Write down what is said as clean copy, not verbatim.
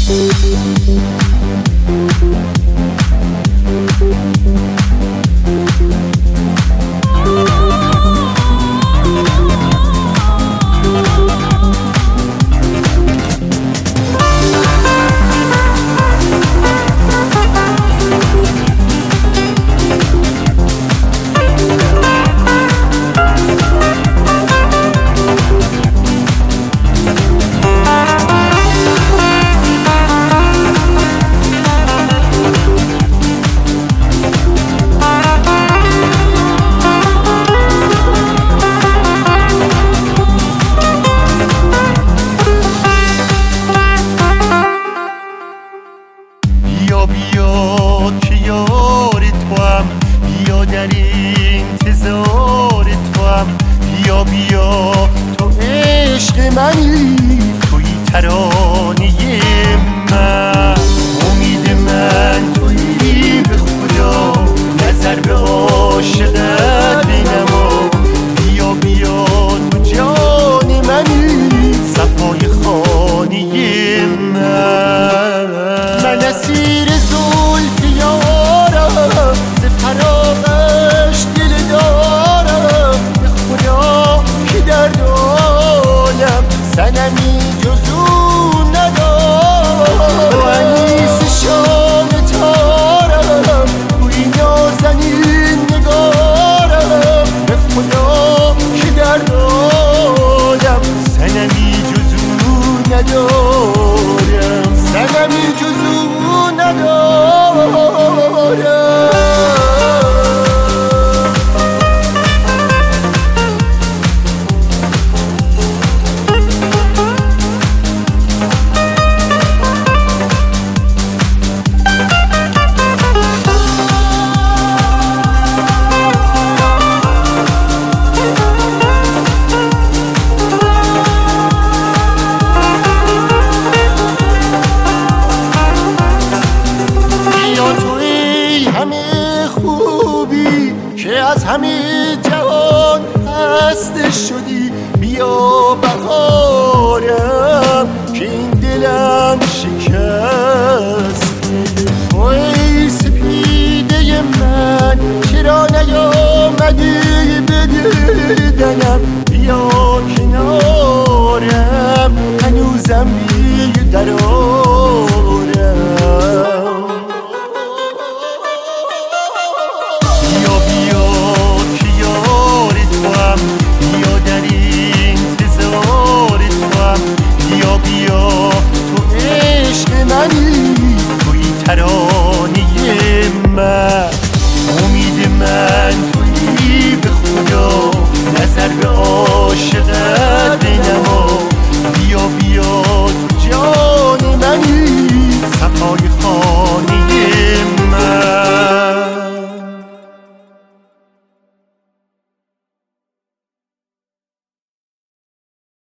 بیا که یار توام، بیا در انتظار توام، بیا تو عشق منی، توی ترانه من، امید من توی به خدا، نظر به عاشقت بنما، بیا تو جان منی، صفای خانه من اسیر زلف یارم، ز فراقش دل دارم، به خدا که در عالم صنمی جز او ندارم، تو انیس شام تارم، توی نازنین نگارم، به خدا که در عالم صنمی جز او ندارم، صنمی جز او ندارم. که از همه جهان هسته شدی، بیا بهارم که این دلم شکست، ای سپیده من چرا نیامدی به دیدنم، بیا کنارم هنوزم بی‌قرارم، بیا تو عشق منی، توی ترانه